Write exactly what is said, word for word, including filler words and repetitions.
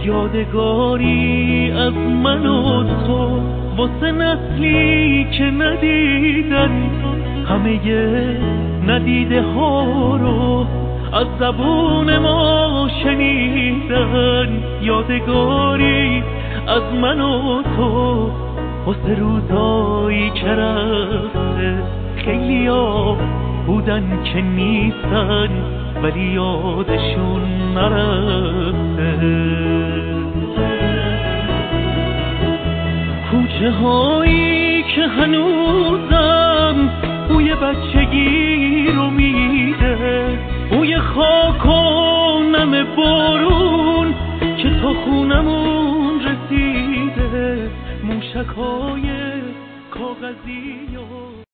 یادگاری از من و تو واسه نسلی که ندیدن همه ندیده ها رو از زبون ما شنیدن. یادگاری از من و تو واسه روزایی که رفته خیلی ها بودن که نیستن ولی یادشون نرفته. کوچه هایی که هنوزم بوی بچگی رو میده، بوی خاک و نم بارون که تا خونمون رسیده، موشک های کاغذی